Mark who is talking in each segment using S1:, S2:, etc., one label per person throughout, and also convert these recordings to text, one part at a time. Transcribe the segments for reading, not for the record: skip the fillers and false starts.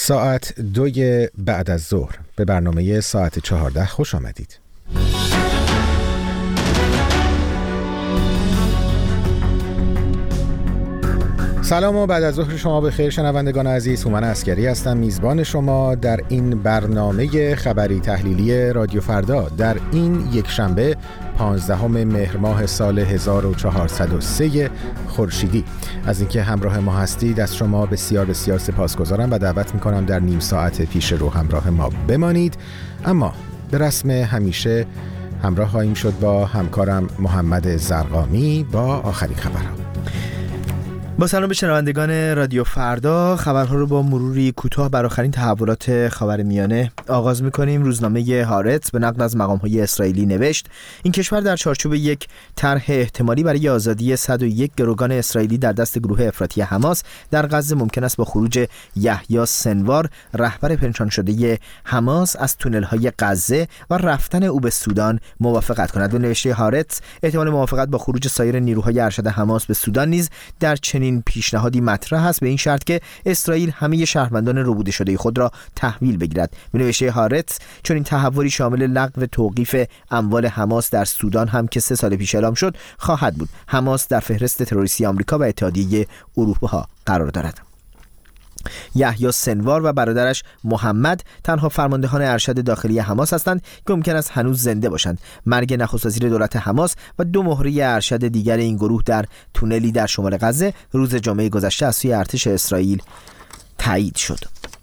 S1: ساعت 2 بعد از ظهر به برنامه ساعت 14 خوش آمدید. سلام و بعد از ظهر شما بخیر شنوندگان عزیز. هومن عسکری هستم، میزبان شما در این برنامه خبری تحلیلی رادیو فردا در این یک شنبه 15 مهر ماه سال 1403 خورشیدی. از اینکه همراه ما هستید از شما بسیار بسیار سپاسگزارم و دعوت میکنم در نیم ساعت پیش رو همراه ما بمانید. اما به رسم همیشه همراه خواهیم شد با همکارم محمد زرقامی با آخرین خبرها.
S2: با سلام به شنوندگان رادیو فردا، خبرها رو با مروری کوتاه بر آخرین تحولات خاورمیانه آغاز می‌کنیم. روزنامه هارتز به نقل از مقام‌های اسرائیلی نوشت این کشور در چارچوب یک طرح احتمالی برای آزادی 101 گروگان اسرائیلی در دست گروه افراطی حماس در غزه ممکن است با خروج یحیی سنوار رهبر پنهان شده حماس از تونل‌های غزه و رفتن او به سودان موافقت کند. به نوشته هارتز احتمال موافقت با خروج سایر نیروهای ارشد حماس به سودان نیز در چنین پیشنهادی مطرح است، به این شرط که اسرائیل همه شهروندان ربوده شده خود را تحویل بگیرد. به نوشته هارتز چون این تحولی شامل لغو توقیف اموال حماس در سودان هم که 3 سال پیش اعلام شد خواهد بود. حماس در فهرست تروریستی آمریکا و اتحادیه اروپا قرار دارد. یحیی سنوار و برادرش محمد تنها فرماندهان ارشد داخلی حماس هستند که ممکن است هنوز زنده باشند. مرگ نخست وزیر دولت حماس و 2 مهره ارشد دیگر این گروه در تونلی در شمال غزه روز جمعه گذشته از سوی ارتش اسرائیل تایید شد.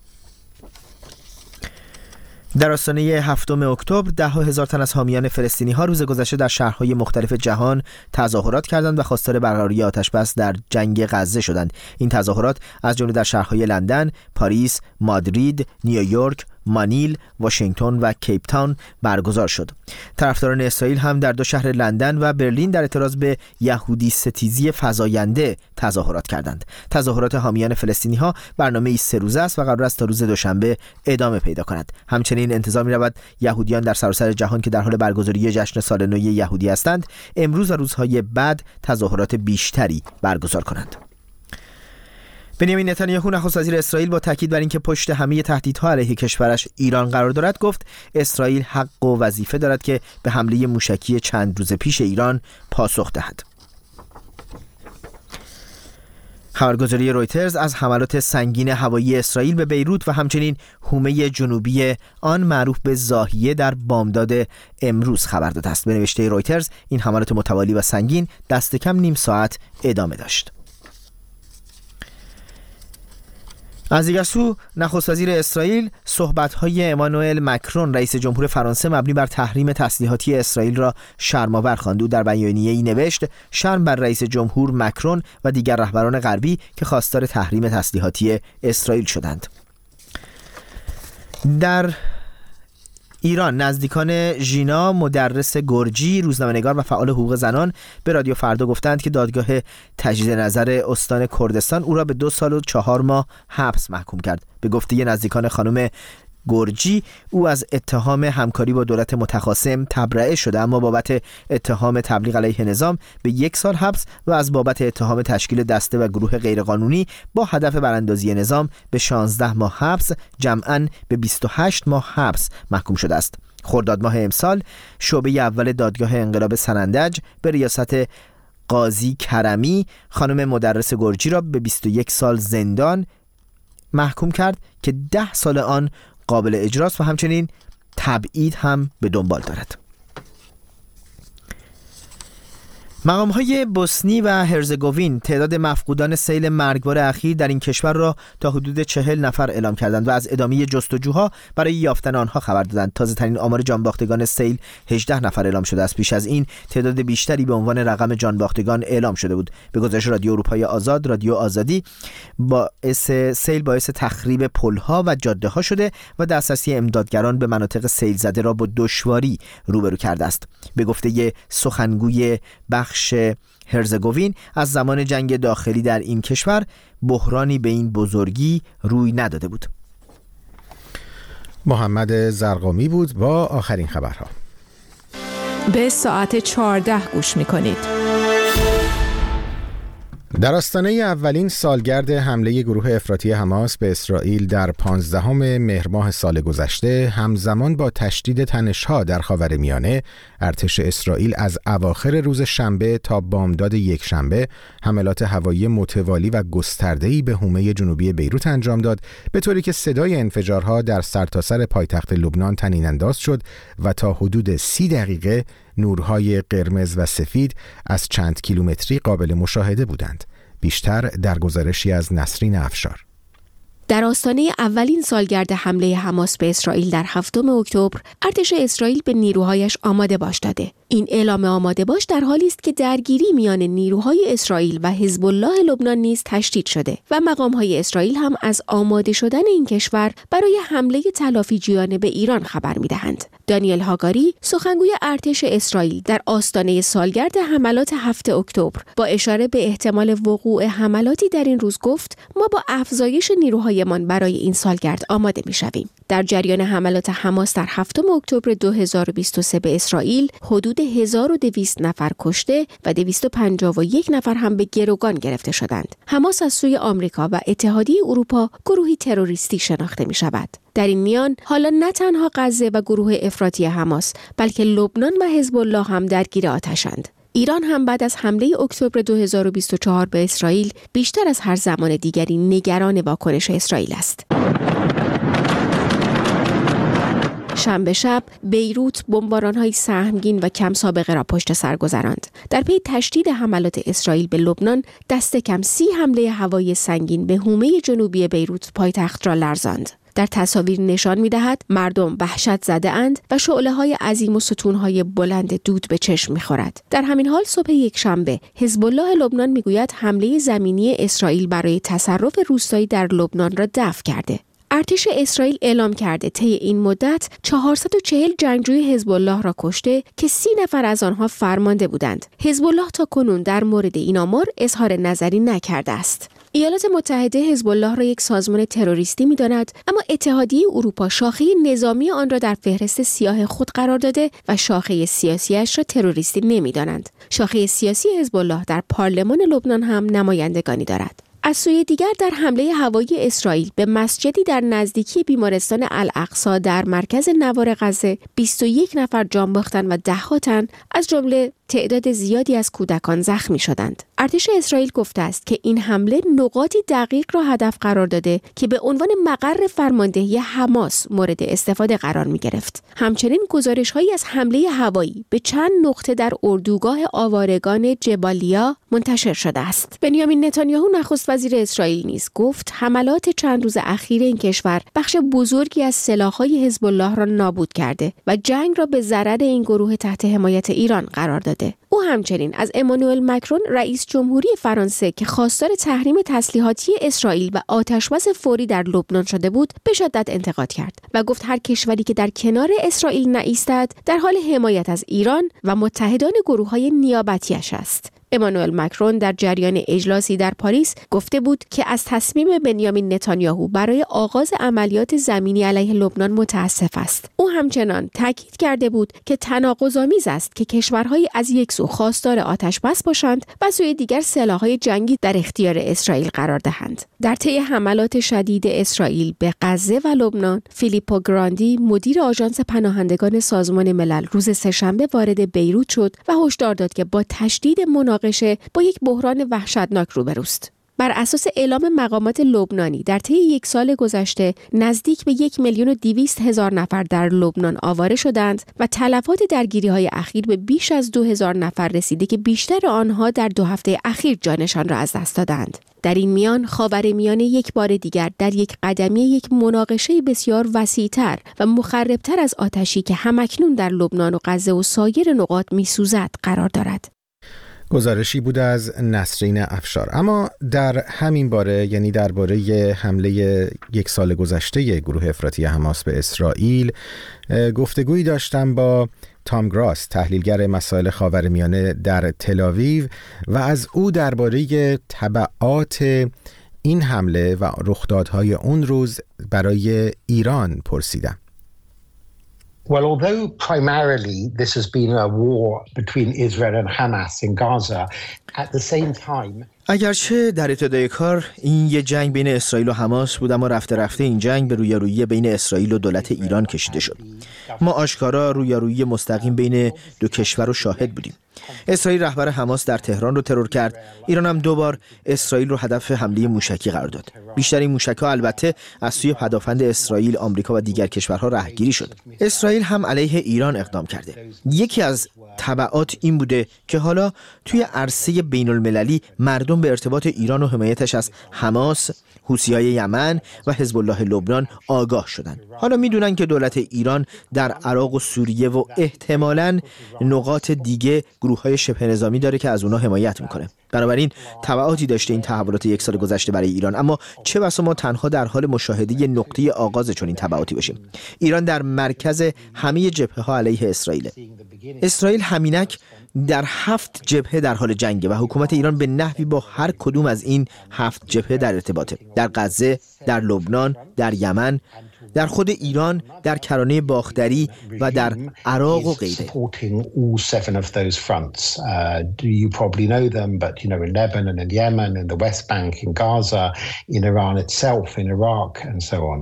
S2: در آستانه 7 اکتبر 10,000 تن از حامیان فلسطینی ها روز گذشته در شهرهای مختلف جهان تظاهرات کردند و خواستار برقراری آتش‌بس در جنگ غزه شدند. این تظاهرات از جمله در شهرهای لندن، پاریس، مادرید، نیویورک، مانیل، واشنگتن و کیپ تاون برگزار شد. طرفداران اسرائیل هم در 2 شهر لندن و برلین در اعتراض به یهودی ستیزی فزاینده تظاهرات کردند. تظاهرات حامیان فلسطینی ها برنامه‌ای 3 روزه است و قرار است تا روز دوشنبه ادامه پیدا کند. همچنین انتظار می‌رود یهودیان در سراسر جهان که در حال برگزاری جشن سال نو یهودی هستند امروز و روزهای بعد تظاهرات بیشتری برگزار کنند. بنیامین نتانیاهو نخست وزیر اسرائیل با تاکید بر اینکه پشت همه تهدیدها علیه کشورش ایران قرار دارد گفت اسرائیل حق و وظیفه دارد که به حمله موشکی چند روز پیش ایران پاسخ دهد. خبرگزاری رویترز از حملات سنگین هوایی اسرائیل به بیروت و همچنین حومه جنوبی آن معروف به ضاحیه در بامداد امروز خبر داده است. به نوشته رویترز این حملات متوالی و سنگین دست کم نیم ساعت ادامه داشت. از دیگر سو نخست وزیر اسرائیل صحبت‌های امانوئل مکرون رئیس جمهور فرانسه مبنی بر تحریم تسلیحاتی اسرائیل را شرم‌آور خواند. او در بیانیه‌ای نوشت شرم بر رئیس جمهور مکرون و دیگر رهبران غربی که خواستار تحریم تسلیحاتی اسرائیل شدند. در ایران نزدیکان ژینا مدرس گرجی، روزنامه‌نگار و فعال حقوق زنان به رادیو فردا گفتند که دادگاه تجدید نظر استان کردستان او را به 2 سال و 4 ماه حبس محکوم کرد. به گفته نزدیکان خانم گرجی او از اتهام همکاری با دولت متخاصم تبرئه شده، اما بابت اتهام تبلیغ علیه نظام به 1 سال حبس و از بابت اتهام تشکیل دسته و گروه غیرقانونی با هدف براندازی نظام به 16 ماه حبس، جمعاً به 28 ماه حبس محکوم شده است. خرداد ماه امسال شعبه اول دادگاه انقلاب سنندج به ریاست قاضی کرمی خانم مدرس گرجی را به 21 سال زندان محکوم کرد که 10 سال آن قابل اجراست و همچنین تبعید هم به دنبال دارد. مقام‌های بوسنی و هرزگوین تعداد مفقودان سیل مرگبار اخیر در این کشور را تا حدود 40 نفر اعلام کردند و از ادامه جستجوها برای یافتن آنها خبر دادند. تازه‌ترین آمار جانباختگان سیل 18 نفر اعلام شده است. پیش از این تعداد بیشتری به عنوان رقم جانباختگان اعلام شده بود. به گزارش رادیو اروپای آزاد، رادیو آزادی سیل باعث تخریب پل‌ها و جاده‌ها شده و دسترسی امدادگران به مناطق سیل زده را با دشواری روبرو کرده است. به گفته سخنگوی بخش هرزگوین از زمان جنگ داخلی در این کشور بحرانی به این بزرگی روی نداده بود.
S1: محمد زرقامی بود با آخرین خبرها.
S3: به ساعت 14 گوش می‌کنید.
S1: در آستانه اولین سالگرد حمله گروه افراطی حماس به اسرائیل در 15 مهر ماه سال گذشته، همزمان با تشدید تنش‌ها در خاورمیانه، ارتش اسرائیل از اواخر روز شنبه تا بامداد یکشنبه حملات هوایی متوالی و گسترده‌ای به حومه جنوبی بیروت انجام داد، به طوری که صدای انفجارها در سرتاسر پایتخت لبنان طنین‌انداز شد و تا حدود 30 دقیقه نورهای قرمز و سفید از چند کیلومتری قابل مشاهده بودند. بیشتر در گزارشی از نسرین افشار.
S3: در آستانه اولین سالگرد حمله حماس به اسرائیل در 7 اکتبر، ارتش اسرائیل به نیروهایش آماده باش داده. این اعلام آماده باش در حالی است که درگیری میان نیروهای اسرائیل و حزب الله لبنان نیز تشدید شده و مقام‌های اسرائیل هم از آماده شدن این کشور برای حمله تلافیجویانه به ایران خبر می‌دهند. دانیل هاگاری، سخنگوی ارتش اسرائیل، در آستانه سالگرد حملات 7 اکتبر با اشاره به احتمال وقوع حملاتی در این روز گفت: ما با افزایش نیروهایمان برای این سالگرد آماده می‌شویم. در جریان حملات حماس در 7 اکتبر 2023 به اسرائیل، حدود 1200 نفر کشته و 251 نفر هم به گروگان گرفته شدند. حماس از سوی آمریکا و اتحادیه اروپا گروهی تروریستی شناخته می شود. در این میان حالا نه تنها غزه و گروه افراطی حماس، بلکه لبنان و حزب الله هم درگیر آتشند. ایران هم بعد از حمله اکتبر 2024 به اسرائیل بیشتر از هر زمان دیگری نگران واکنش اسرائیل است. شنبه شب بیروت بمباران‌های سهمگین و کم سابقه را پشت سر گذراند. در پی تشدید حملات اسرائیل به لبنان، دست کم 30 حمله هوایی سنگین به حومه جنوبی بیروت پایتخت را لرزاند. در تصاویر نشان می‌دهد مردم وحشت زده اند و شعله‌های عظیم و ستون‌های بلند دود به چشم می‌خورد. در همین حال صبح یکشنبه حزب الله لبنان می‌گوید حمله زمینی اسرائیل برای تصرف روستایی در لبنان را دفع کرده. ارتش اسرائیل اعلام کرده طی این مدت 440 جنگجوی حزب الله را کشته که 30 نفر از آنها فرمانده بودند. حزب الله تا کنون در مورد این آمار اظهار نظری نکرده است. ایالات متحده حزب الله را یک سازمان تروریستی می‌داند، اما اتحادیه اروپا شاخه نظامی آن را در فهرست سیاه خود قرار داده و شاخه سیاسیش را تروریستی نمی‌دانند. شاخه سیاسی حزب الله در پارلمان لبنان هم نمایندگانی دارد. از سوی دیگر در حمله هوایی اسرائیل به مسجدی در نزدیکی بیمارستان الاقصی در مرکز نوار غزه 21 نفر جان باختند و ده‌ها تن از جمله تعداد زیادی از کودکان زخمی شدند. ارتش اسرائیل گفته است که این حمله نقاطی دقیق را هدف قرار داده که به عنوان مقر فرماندهی حماس مورد استفاده قرار می گرفت. همچنین گزارش‌هایی از حمله هوایی به چند نقطه در اردوگاه آوارگان جبالیا منتشر شده است. بنیامین نتانیاهو نخست وزیر اسرائیل نیز گفت حملات چند روز اخیر این کشور بخش بزرگی از سلاح‌های حزب الله را نابود کرده و جنگ را به ضرر این گروه تحت حمایت ایران قرار داده. او همچنین از امانوئل مکرون رئیس جمهوری فرانسه که خواستار تحریم تسلیحاتی اسرائیل و آتشبس فوری در لبنان شده بود به شدت انتقاد کرد و گفت هر کشوری که در کنار اسرائیل نایستد در حال حمایت از ایران و متحدان گروه‌های نیابتی‌اش است. امانوئل مکرون در جریان اجلاسی در پاریس گفته بود که از تصمیم بنیامین نتانیاهو برای آغاز عملیات زمینی علیه لبنان متاسف است. او همچنان تاکید کرده بود که تناقض‌آمیز است که کشورهای از یک سو خواستار آتشبس باشند و سوی دیگر سلاح‌های جنگی در اختیار اسرائیل قرار دهند. در طی حملات شدید اسرائیل به غزه و لبنان، فیلیپو گراندی مدیر آژانس پناهندگان سازمان ملل روز سه‌شنبه وارد بیروت شد و هشدار داد که با تشدید مناقشه با یک بحران وحشتناک روبروست. بر اساس اعلام مقامات لبنانی در طی یک سال گذشته نزدیک به 1,200,000 نفر در لبنان آواره شدند و تلفات درگیری‌های اخیر به بیش از 2,000 نفر رسیده که بیشتر آنها در 2 هفته اخیر جانشان را از دست دادند. در این میان خاورمیانه یک بار دیگر در یک قدمی یک مناقشه بسیار وسیع‌تر و مخربتر از آتشی که همکنون در لبنان و غزه و سایر نقاط می‌سوزد قرار دارد.
S1: گزارشی بود از نسرین افشار. اما در همین باره، یعنی درباره حمله یک سال گذشته گروه افراطی حماس به اسرائیل، گفتگویی داشتم با تام گراس، تحلیلگر مسائل خاورمیانه در تل‌آویو، و از او درباره تبعات این حمله و رخدادهای اون روز برای ایران پرسیدم.
S4: Well, although primarily this has been a war between Israel and Hamas in Gaza, at the same time
S2: اگرچه در ابتدای کار این یه جنگ بین اسرائیل و حماس بود، اما رفته رفته این جنگ به رویارویی بین اسرائیل و دولت ایران کشیده شد. ما آشکارا رویارویی مستقیم بین دو کشور رو شاهد بودیم. اسرائیل رهبر حماس در تهران رو ترور کرد. ایران هم 2 بار اسرائیل رو هدف حمله موشکی قرار داد. بیشتر این موشک‌ها البته از سوی پدافند اسرائیل، آمریکا و دیگر کشورها رهگیری شد. اسرائیل هم علیه ایران اقدام کرده. یکی از تبعات این بوده که حالا توی عرصه بین‌المللی مردم به ارتباط ایران و حمایتش از حماس، حوثی‌های یمن و حزب الله لبنان آگاه شدن. حالا میدونن که دولت ایران در عراق و سوریه و احتمالاً نقاط دیگه گروه‌های شبه نظامی داره که از اونها حمایت میکنه. بنابراین تبعاتی داشته این تحولات 1 سال گذشته برای ایران، اما چه بسا ما تنها در حال مشاهده نقطه آغاز چنین تبعاتی باشیم. ایران در مرکز همه جبهه‌ها علیه اسرائیل. اسرائیل همینک در 7 جبهه در حال جنگه و حکومت ایران به نحوی با هر کدوم از این 7 جبهه در ارتباطه. در غزه، در لبنان، در یمن، در خود ایران، در کرانه باختری و در عراق و غیره.
S4: You probably know them, but in Lebanon and Yemen, in the West Bank, in Gaza, in Iran itself, in Iraq, and so on.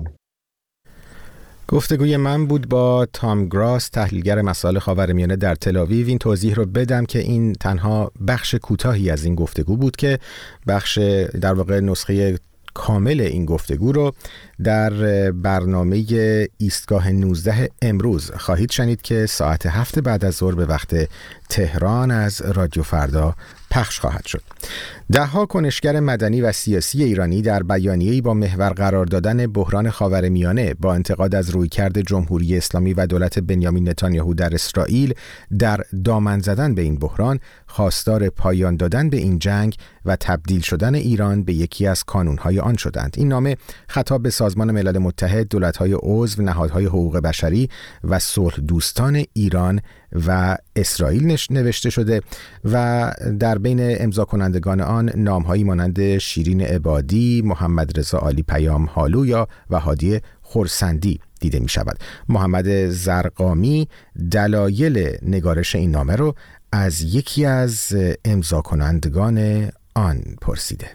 S1: گفتگوی من بود با تام گراس، تحلیلگر مسائل خاورمیانه در تل‌آویو. این توضیح رو بدم که این تنها بخش کوتاهی از این گفتگو بود که بخش در واقع نسخه کامل این گفتگو رو در برنامه ایستگاه 19 امروز خواهید شنید که ساعت 7 بعد از ظهر به وقت تهران از رادیو فردا پخش خواهد شد. 10 کنشگر مدنی و سیاسی ایرانی در بیانیه‌ای با محور قرار دادن بحران خاورمیانه با انتقاد از رویکرد جمهوری اسلامی و دولت بنیامین نتانیاهو در اسرائیل در دامن زدن به این بحران، خواستار پایان دادن به این جنگ و تبدیل شدن ایران به یکی از کانون‌های آن شدند. این نامه خطاب به سازمان ملل متحد، دولت‌های عضو، نهادهای حقوق بشری و صلح دوستان ایران و اسرائیل نوشته شده و در بین امضا کنندگان آن نام‌هایی مانند شیرین عبادی، محمد رضا عالی پیام هالو و هادی خرسندی دیده می شود. محمد زرقامی دلایل نگارش این نامه رو از یکی از امضا کنندگان آن پرسیده.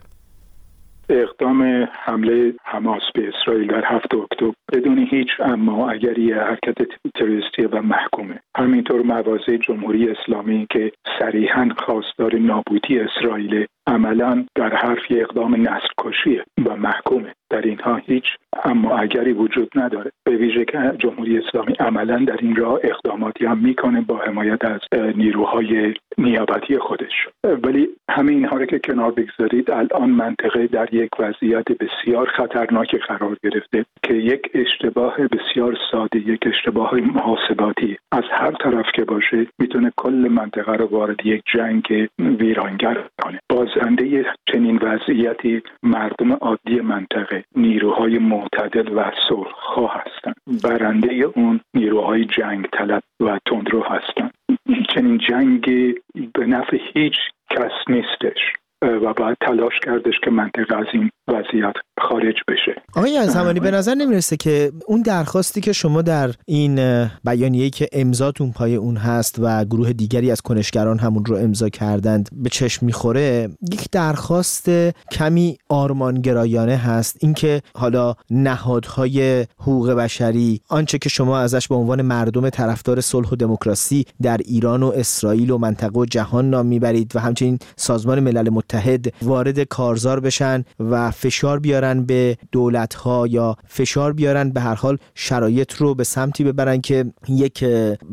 S5: اقدام حمله حماس به اسرائیل در 7 اکتبر بدون هیچ اما اگری حرکت تروریستی و محکومه. همینطور مواضع جمهوری اسلامی که صریحاً خواستار نابودی اسرائیل عملاً در حرف اقدام نسل‌کشی و محکومه. در اینها هیچ اما اگری وجود نداره، به ویژه که جمهوری اسلامی عملاً در این راه اقداماتی هم میکنه با حمایت از نیروهای نیابتی خودش. ولی همه اینها رو که کنار بگذارید، الان منطقه در یک وضعیت بسیار خطرناکی قرار گرفته که یک اشتباه بسیار ساده، یک اشتباه محاسباتی از هر طرف که باشه میتونه کل منطقه رو وارد یک جنگ ویرانگر کنه. بازنده چنین وضعیتی مردم عادی منطقه، نیروهای معتدل و صلح‌خواه هستند. برنده اون نیروهای جنگ طلب و تندرو هستند. چنین جنگی به نفع هیچ کس نیستش و باید تلاش کردش که منطقه از این وضعیت خارج بشه.
S2: آقای یزدمانی، به نظر نمیرسه که اون درخواستی که شما در این بیانیه‌ای که امضاتون پای اون هست و گروه دیگری از کنشگران همون رو امضا کردند به چشم میخوره، یک درخواست کمی آرمانگرایانه هست، اینکه حالا نهادهای حقوق بشری آنچه که شما ازش به عنوان مردم طرفدار صلح و دموکراسی در ایران و اسرائیل و منطقه و جهان نام میبرید و همچنین سازمان ملل متحد وارد کارزار بشن و فشار بیارن به دولت‌ها یا فشار بیارن به هر حال شرایط رو به سمتی ببرن که یک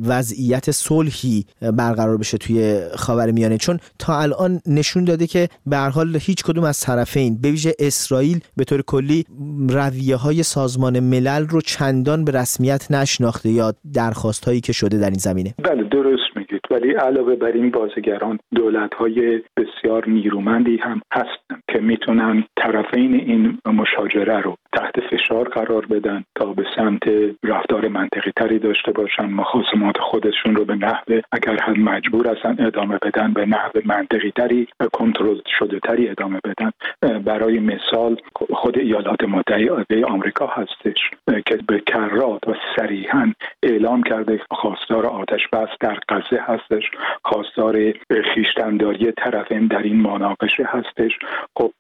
S2: وضعیت صلحی برقرار بشه توی خاورمیانه، چون تا الان نشون داده که به هر حال هیچ کدوم از طرفین به ویژه اسرائیل به طور کلی رویه‌های سازمان ملل رو چندان به رسمیت نشناخته یا درخواست‌هایی که شده در این زمینه.
S5: بله درست میگید، ولی علاوه بر این بازیگران دولت‌های بسیار نیرومندی هم هستن که میتونن طرفین این مشاجره رو تحت فشار قرار بدن تا به سمت رفتار منطقی تری داشته باشن، مخاصمات خودشون رو به نحو اگر هم مجبور هستن ادامه بدن به نحو منطقی تری و کنترل شده تری ادامه بدن. برای مثال خود ایالات متحده آمریکا هستش که به کرات و صریحاً اعلام کرده خواستار آتش بس در غزه هست هستش، خواستار خویشتن‌داری طرفین در این مناقشه هستش. خب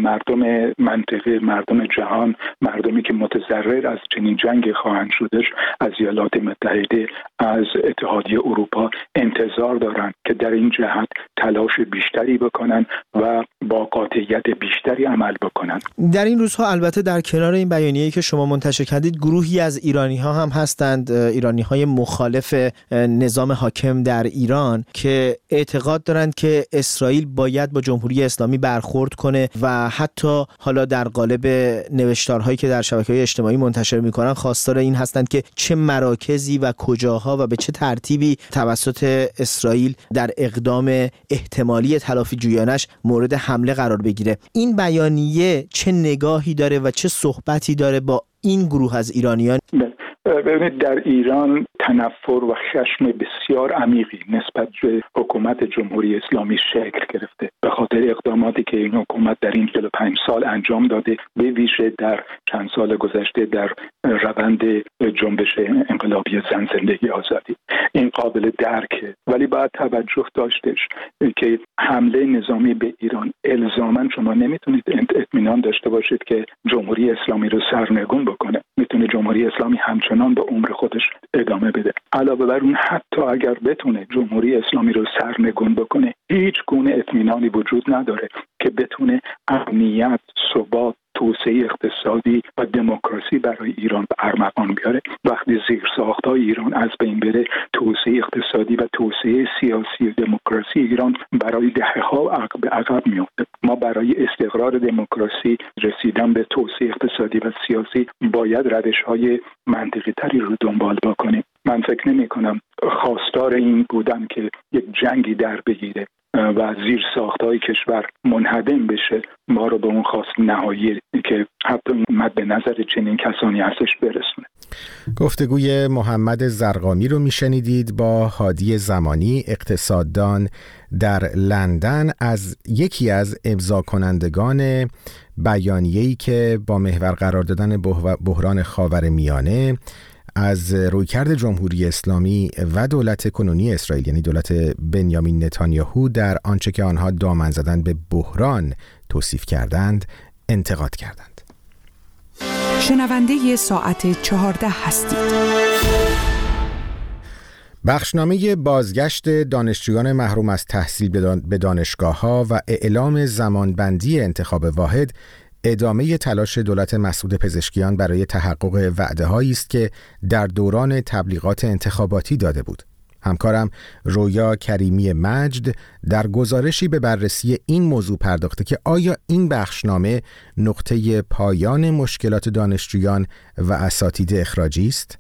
S5: مردم منطقه، مردم جهان، مردمی که متضرر از چنین جنگ خواهند شدش، از ایالات متحده، از اتحادیه اروپا انتظار دارند که در این جهت تلاش بیشتری بکنن و با قاطعیت بیشتری عمل بکنن.
S2: در این روزها البته در کنار این بیانیه‌ای که شما منتشر کردید، گروهی از ایرانی‌ها هم هستند، ایرانی‌های مخالف نظام حاکم در ایران، که اعتقاد دارند که اسرائیل باید با جمهوری اسلامی برخورد کنه و حتی حالا در قالب نوشتارهایی که در شبکه‌های اجتماعی منتشر می‌کنن خواستار این هستند که چه مراکزی و کجاها و به چه ترتیبی توسط اسرائیل در اقدام احتمالی تلافی جویانش مورد حمله قرار بگیره. این بیانیه چه نگاهی داره و چه صحبتی داره با این گروه از ایرانیان؟
S5: ببینید، در ایران تنفر و خشم بسیار عمیقی نسبت به حکومت جمهوری اسلامی شکل گرفته به خاطر اقداماتی که این حکومت در این 45 سال انجام داده، به ویژه در چند سال گذشته در روند جنبش انقلابی زن زندگی آزادی. این قابل درکه، ولی باید توجه داشتش که حمله نظامی به ایران الزاماً شما نمیتونید اطمینان داشته باشید که جمهوری اسلامی رو سرنگون بکنه. میتونه جمهوری اسلامی همچنان به عمر خودش ادامه بده. علاوه بر اون حتی اگر بتونه جمهوری اسلامی رو سرنگون بکنه، هیچ گونه اطمینانی وجود نداره که بتونه امنیت، ثبات، توسعه اقتصادی و دموکراسی برای ایران به ارمغان بیاره. وقتی زیرساخت‌های ایران از بین بره، توسعه اقتصادی و توسعه سیاسی و دموکراسی ایران برای دهه‌ها به عقب میفته. ما برای استقرار دموکراسی، رسیدن به توسعه اقتصادی و سیاسی باید روش‌های منطقی‌تری رو دنبال بکنیم. من فکر نمی‌کنم خواستار این بودم که یک جنگی در بگیره و زیر ساختهای کشور منهدم بشه ما رو به اون خواست نهایی که حتی مد نظر چنین کسانی هستش برسونه.
S1: گفتگوی محمد زرقامی رو میشنیدید با هادی زمانی، اقتصاددان در لندن، از یکی از امضا کنندگان بیانیه‌ای که با محور قرار دادن بحران خاورمیانه از رویکرد جمهوری اسلامی و دولت کنونی اسرائیل، یعنی دولت بنیامین نتانیاهو، در آنچه که آنها دامن زدن به بحران توصیف کردند انتقاد کردند.
S6: شنونده ساعت 14 هستید.
S1: بخشنامه بازگشت دانشجویان محروم از تحصیل به دانشگاه‌ها و اعلام زمانبندی انتخاب واحد ادامه تلاش دولت مسعود پزشکیان برای تحقق وعده‌هایی است که در دوران تبلیغات انتخاباتی داده بود. همکارم رویا کریمی مجد در گزارشی به بررسی این موضوع پرداخته که آیا این بخشنامه نقطه پایان مشکلات دانشجویان و اساتید اخراجی است؟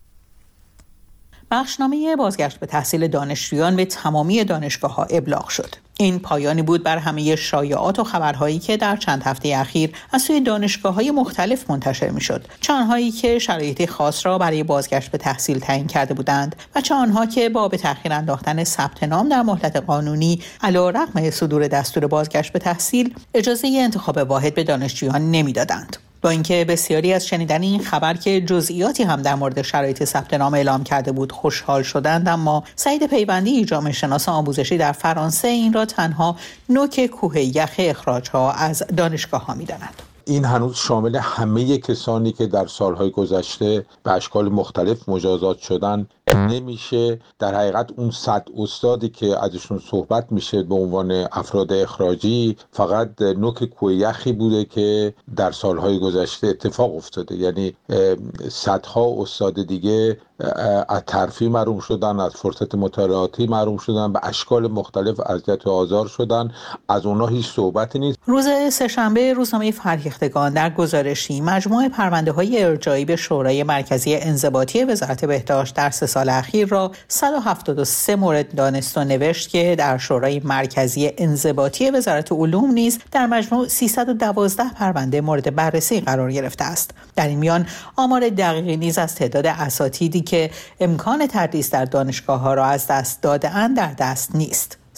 S7: بخشنامه بازگشت به تحصیل دانشجویان به تمامی دانشگاه‌ها ابلاغ شد. این پایانی بود بر همه شایعات و خبرهایی که در چند هفته اخیر از سوی دانشگاه‌های مختلف منتشر می‌شد، چه آنهایی که شرایط خاص را برای بازگشت به تحصیل تعیین کرده بودند و چه آنها که با به تأخیر انداختن ثبت نام در مهلت قانونی علی‌رغم صدور دستور بازگشت به تحصیل اجازه انتخاب واحد به دانشجویان نمی‌دادند. با اینکه بسیاری از شنیدن این خبر که جزئیاتی هم در مورد شرایط ثبت نام اعلام کرده بود خوشحال شدند، اما سعید پیوندی، جامعه شناس آموزشی در فرانسه، این را تنها نوک کوه یخ اخراج‌ها از دانشگاه‌ها می‌داند.
S8: این هنوز شامل همه کسانی که در سالهای گذشته به اشکال مختلف مجازات شدن نمیشه. در حقیقت اون 100 استادی که ازشون صحبت میشه به عنوان افراد اخراجی فقط نوک کوه یخی بوده که در سالهای گذشته اتفاق افتاده. یعنی صدها استاد دیگه از ترفیع محروم شدن، از فرصت مطالعاتی محروم شدن، به اشکال مختلف اذیت و آزار شدن. از اونها هیچ صحبتی نیست.
S7: روز سه‌شنبه روزنامه فرهیختگان در گزارشی مجموعه پرونده‌های ارجاعی به شورای مرکزی انضباطی وزارت بهداشت در 3 سال اخیر را 173 مورد دانست و نوشت که در شورای مرکزی انضباطی وزارت علوم نیز در مجموع 312 پرونده مورد بررسی قرار گرفته است. در این میان آمار دقیقی نیز از تعداد اساتیدی که امکان تدریس در دانشگاه‌ها را از دست داده‌اند در دست نیست.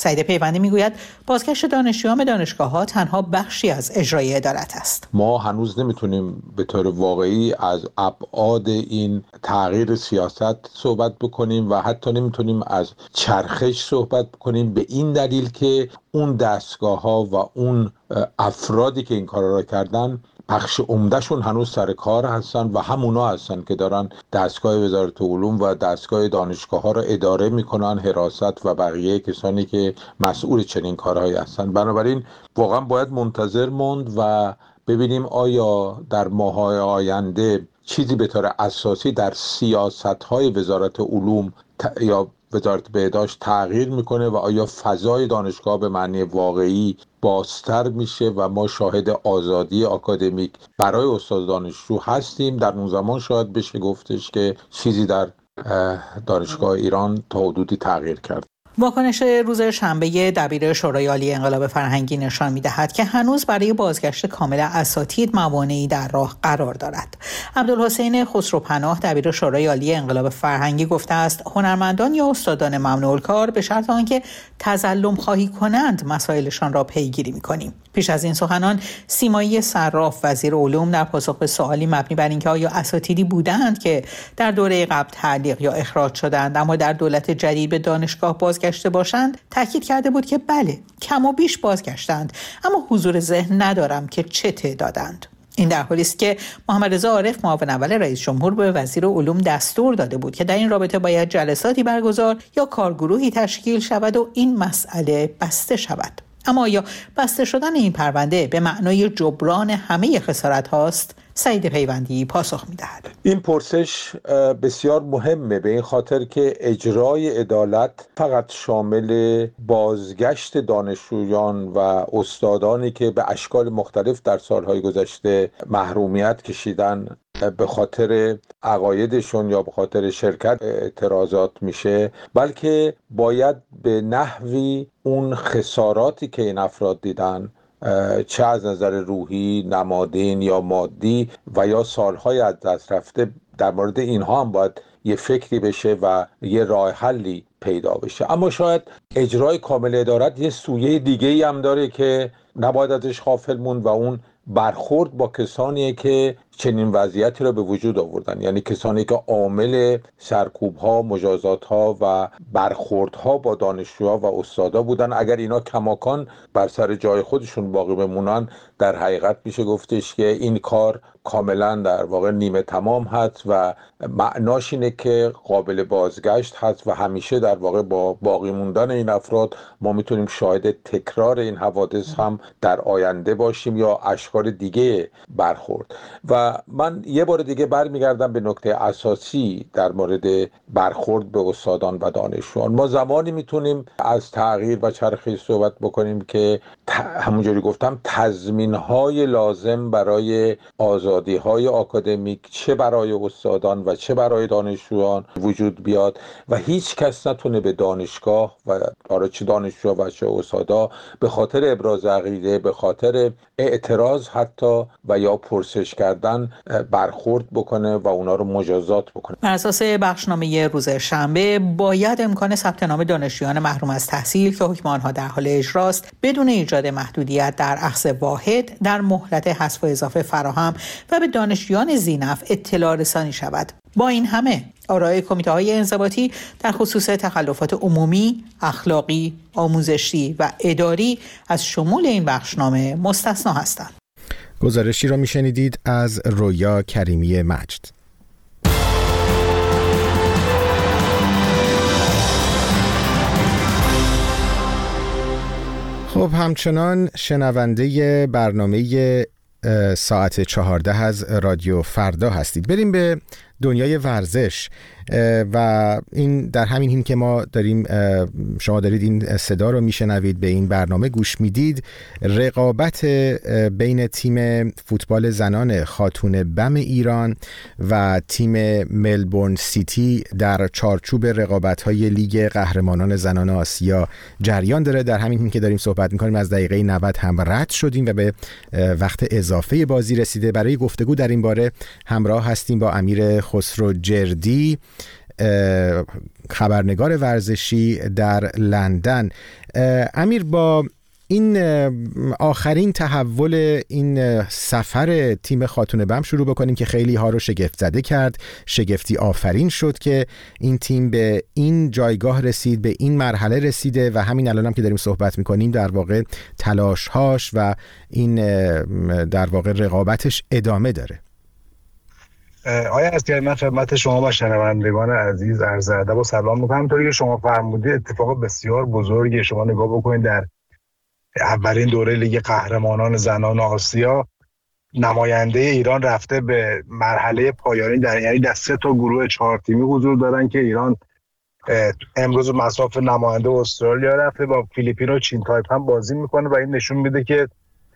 S7: سعید پیوندی میگوید بازگشت دانشجویان به دانشگاه‌ها تنها بخشی از اجرای عدالت است.
S8: ما هنوز نمیتونیم به طور واقعی از ابعاد این تغییر سیاست صحبت بکنیم و حتی نمیتونیم از چرخش صحبت بکنیم، به این دلیل که اون دستگاه‌ها و اون افرادی که این کارا را کردن بخش عمدهشون هنوز سر کار هستن و همونا هستن که دارن دستگاه وزارت علوم و دستگاه دانشگاه ها را اداره میکنن، حراست و بقیه کسانی که مسئول چنین کارهایی هستن. بنابراین واقعا باید منتظر موند و ببینیم آیا در ماه‌های آینده چیزی به طور اساسی در سیاست‌های وزارت علوم یا وزارت بهداشت تغییر میکنه و آیا فضای دانشگاه به معنی واقعی بازتر میشه و ما شاهد آزادی آکادمیک برای استاد دانشجو هستیم. در اون زمان شاید بشه گفتش که چیزی در دانشگاه ایران تا حدودی تغییر کرد.
S7: واکنش روز شنبه دبیر شورای عالی انقلاب فرهنگی نشان می‌دهد که هنوز برای بازگشت کامل اساتید موانعی در راه قرار دارد. عبدالحسین خسروپناه دبیر شورای عالی انقلاب فرهنگی گفته است هنرمندان یا استادان ممنوع الکار به شرط آنکه تظلم خواهی کنند مسائلشان را پیگیری می‌کنیم. پیش از این سخنان سیمایی صراف وزیر علوم در پاسخ به سوالی مبنی بر اینکه آیا اساتیدی بودند که در دوره قبل تعلیق یا اخراج شدند اما در دولت جدید به دانشگاه بازگشته باشند تاکید کرده بود که بله، کم و بیش بازگشتند، اما حضور ذهن ندارم که چه تعدادند. این در حالی است که محمد رضا عارف معاون اول رئیس جمهور به وزیر علوم دستور داده بود که در این رابطه باید جلساتی برگزار یا کارگروهی تشکیل شود و این مسئله بسته شود. اما آیا بسته شدن این پرونده به معنای جبران همه خسارت هاست؟ سعید پیوندی پاسخ می‌دهد.
S8: این پرسش بسیار مهمه به این خاطر که اجرای عدالت فقط شامل بازگشت دانشجویان و استادانی که به اشکال مختلف در سالهای گذشته محرومیت کشیدن به خاطر عقایدشون یا به خاطر شرکت اعتراضات میشه، بلکه باید به نحوی اون خساراتی که این افراد دیدن، چه از نظر روحی، نمادین یا مادی و یا سالهای از دست رفته، در مورد اینها هم باید یه فکری بشه و یه راه حلی پیدا بشه. اما شاید اجرای کامل عدالت یه سویه دیگه‌ای هم داره که نباید ازش غافل موند و اون برخورد با کسانیه که چنین وضعیتی را به وجود آوردن، یعنی کسانی که عامل سرکوب‌ها، مجازات‌ها و برخوردها با دانشجوها و استادا بودن. اگر اینا کماکان بر سر جای خودشون باقی بمونن، در حقیقت میشه گفتش که این کار کاملا در واقع نیمه تمام هست و معناش اینه که قابل بازگشت هست و همیشه در واقع با باقی موندن این افراد ما میتونیم شاهد تکرار این حوادث هم در آینده باشیم یا اشکال دیگه برخورد. و من یه بار دیگه برمیگردم به نکته اساسی در مورد برخورد به استادان و دانشجویان. ما زمانی میتونیم از تغییر و چرخش صحبت بکنیم که همونجوری گفتم تضمین‌های لازم برای آزادی‌های آکادمیک چه برای استادان و چه برای دانشجویان وجود بیاد و هیچ کس نتونه به دانشگاه و برای چه دانشجو و چه استادا به خاطر ابراز عقیده، به خاطر اعتراض حتی و یا پرسش کردن برخورد بکنه و اونا رو مجازات بکنه.
S7: بر اساس بخشنامه روز شنبه باید امکان ثبت نام دانشجویان محروم از تحصیل که حکم آنها در حال اجراست بدون ایجاد محدودیت در اخذ واحد در مهلت حذف و اضافه فراهم و به دانشجویان ذی‌نفع اطلاع رسانی شود. با این همه آرای کمیته‌های انضباطی در خصوص تخلفات عمومی، اخلاقی، آموزشی و اداری از شمول این بخشنامه مستثنا هستند.
S1: گزارشی را میشنیدید از رویا کریمی مجد. خب همچنان شنونده برنامه ساعت 14 از رادیو فردا هستید. بریم به دنیای ورزش و این در همین حین که ما داریم، شما دارید این صدا رو میشنوید، به این برنامه گوش میدید، رقابت بین تیم فوتبال زنان خاتون بم ایران و تیم ملبورن سیتی در چارچوب رقابت‌های لیگ قهرمانان زنان آسیا جریان داره. در همین حین که داریم صحبت می‌کنیم از دقیقه 90 هم رد شدیم و به وقت اضافه بازی رسیده. برای گفتگو در این باره همراه هستیم با امیر خسرو جردی خبرنگار ورزشی در لندن. امیر، با این آخرین تحول این سفر تیم خاتون بم شروع بکنیم که خیلی ها رو شگفت زده کرد. شگفتی آفرین شد که این تیم به این جایگاه رسید، به این مرحله رسیده و همین الان هم که داریم صحبت میکنیم در واقع تلاش‌هاش و این در واقع رقابتش ادامه داره.
S9: آیا اسکری، من خدمت شما و شنوندگان عزیز عرض ادب و سلام میکنم. همونطوری که شما فرمودید اتفاق بسیار بزرگی. شما نگاه بکنید در اولین دوره لیگ قهرمانان زنان آسیا نماینده ایران رفته به مرحله پایانی، یعنی در 3 تا گروه 4 تیمی حضور دارن که ایران امروز مصاف نماینده استرالیا رفته، با فیلیپین و چین تایپ هم بازی میکنه و این نشون میده که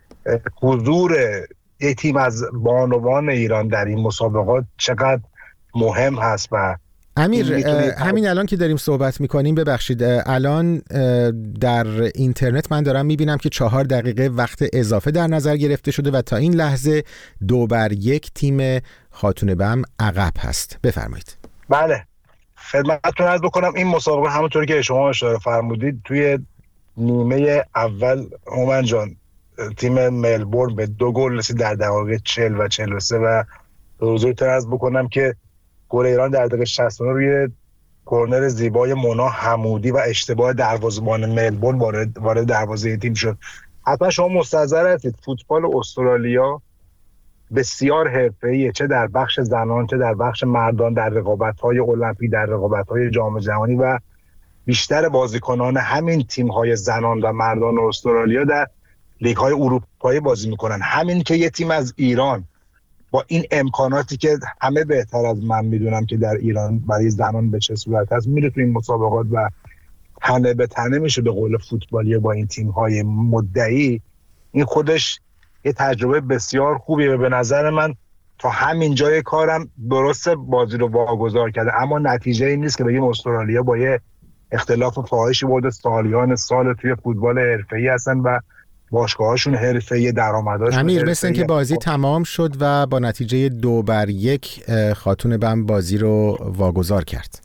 S9: حضور یک تیم از بانوان ایران در این مسابقات چقدر مهم هست. و
S1: امیر، همین الان که داریم صحبت میکنیم، ببخشید، الان در اینترنت من دارم میبینم که 4 دقیقه وقت اضافه در نظر گرفته شده و تا این لحظه 2-1 تیم خاتون بم عقب هست. بفرمایید.
S9: بله، خدمتتون عرض بکنم این مسابقه همونطوری که شما اشاره فرمودید توی نیمه اول هومن جان تیم ملبورن به 2 گل رسید در دقایق 40 و 43 و به حضورتون عرض بکنم که گل ایران در دقیقه 69 روی کرنر زیبای مونا حمودی و اشتباه دروازه‌بان ملبورن وارد دروازه تیم شد. حتما شما مستحضر هستید فوتبال استرالیا بسیار حرفه‌ایه، چه در بخش زنان چه در بخش مردان، در رقابت‌های المپیک، در رقابت‌های جام جهانی و بیشتر بازیکنان همین تیم‌های زنان و مردان استرالیا در لیگ‌های اروپایی بازی می‌کنن. همین که یه تیم از ایران با این امکاناتی که همه بهتر از من میدونم که در ایران برای زنان به چه صورت هست میره تو این مسابقات و تنه به تنه میشه به قول فوتبالی با این تیم‌های مدعی، این خودش یه تجربه بسیار خوبیه و به نظر من تا همین جای کارم درست بازی رو واگذار کرده، اما نتیجه این نیست که بگیم استرالیا با یه اختلاف فاحشی بوده سالیان سال توی فوتبال حرفه‌ای هستن و باشگاهاشون حرفه‌ای، درآمداشون
S1: امیر، مثل اینکه بازی تمام شد و با نتیجه 2-1 خاتون بم بازی رو واگذار کرد.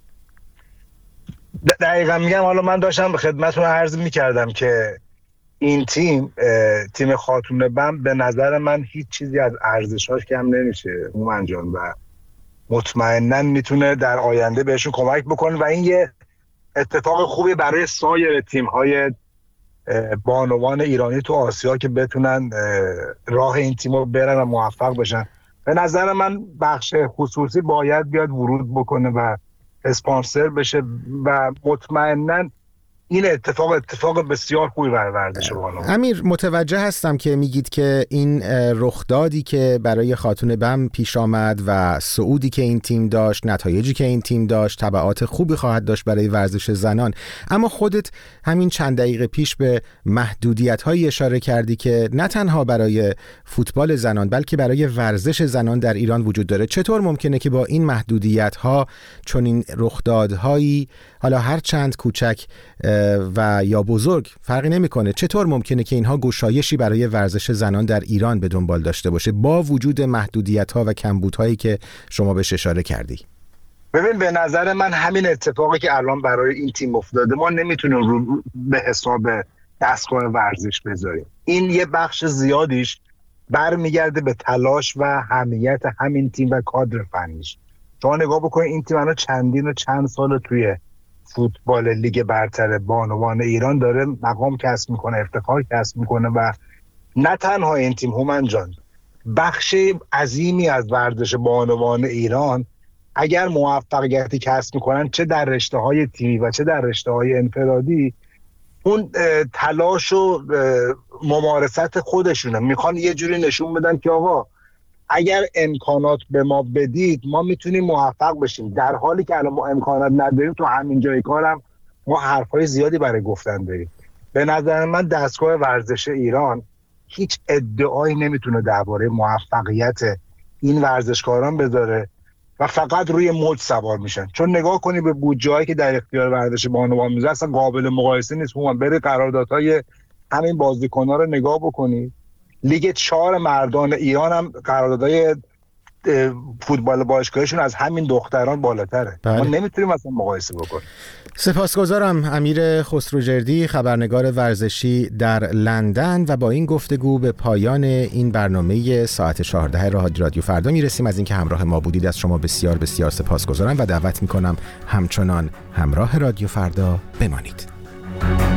S9: دقیقا میگم. حالا من داشتم به خدمتتون عرض میکردم که این تیم خاتون بم به نظر من هیچ چیزی از ارزشاش کم نمیشه هومن جان و مطمئناً میتونه در آینده بهشون کمک بکنه و این یه اتفاق خوبی برای سایر تیم‌های بانوان ایرانی تو آسیا که بتونن راه این تیمو برن و موفق بشن. به نظر من بخش خصوصی باید بیاد ورود بکنه و اسپانسر بشه و مطمئناً این اتفاق بسیار خوبی برای ورزش بانوان.
S1: امیر، متوجه هستم که میگید که این رخدادی که برای خاتون بم پیش آمد و صعودی که این تیم داشت، نتایجی که این تیم داشت، تبعات خوبی خواهد داشت برای ورزش زنان، اما خودت همین چند دقیقه پیش به محدودیت‌هایی اشاره کردی که نه تنها برای فوتبال زنان بلکه برای ورزش زنان در ایران وجود داره. چطور ممکنه که با این محدودیت‌ها چنین رخدادهایی، حالا هر چند کوچک و یا بزرگ فرقی نمیکنه، چطور ممکنه که اینها گشایشی برای ورزش زنان در ایران به دنبال داشته باشه با وجود محدودیت‌ها و کمبودهایی که شما بهش اشاره کردی؟
S9: ببین، به نظر من همین اتفاقی که الان برای این تیم افتاده ما نمیتونیم رو به حساب دستگاه ورزش بذاریم. این یه بخش زیادیش برمیگرده به تلاش و اهمیت همین تیم و کادر فنیش. شما نگاه بکنید این تیم الان چندین و چند سال توی فوتبال لیگ برتر بانوان ایران داره مقام کسب میکنه، افتخار کسب میکنه و نه تنها این تیم هومن جان، بخش عظیمی از ورزش بانوان ایران اگر موفقیتی کسب میکنن چه در رشته‌های تیمی و چه در رشته‌های انفرادی، اون تلاش و ممارست خودشونه، میخوان یه جوری نشون بدن که آقا اگر امکانات به ما بدید ما میتونیم موفق بشیم، در حالی که الان ما امکانات نداریم. تو همین جای کارم ما حرفای زیادی برای گفتن داریم. به نظر من دستگاه ورزش ایران هیچ ادعایی نمیتونه درباره موفقیت این ورزشکاران بذاره و فقط روی موج سوار میشن. چون نگاه کنی به بودجه‌ای که در اختیار ورزش بانوان میذاره اصلا قابل مقایسه نیست. هم بره قراردادهای همین بازیکن‌ها رو نگاه بکنید. لیگ 4 مردان ایران هم قراردادهای فوتبال باشگاهشون از همین دختران بالاتره. ما نمیتونیم اصلا مقایسه بکنیم.
S1: سپاسگزارم امیر خسروجردی، خبرنگار ورزشی در لندن. و با این گفتگو به پایان این برنامه ساعت 14 رادیو فردا میرسیم. از اینکه همراه ما بودید از شما بسیار بسیار سپاسگزارم و دعوت میکنم همچنان همراه رادیو فردا بمانید.